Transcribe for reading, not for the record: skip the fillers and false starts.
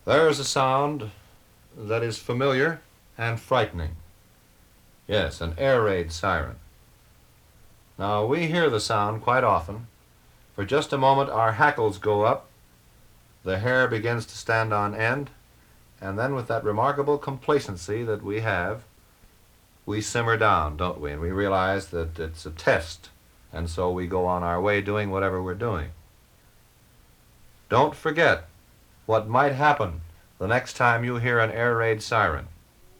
There is a sound that is familiar and frightening. Yes, an air raid siren. Now, we hear the sound quite often. For just a moment, our hackles go up, the hair begins to stand on end, and then with that remarkable complacency that we have, we simmer down, don't we? And we realize that it's a test, and so we go on our way doing whatever we're doing. Don't forget what might happen the next time you hear an air raid siren.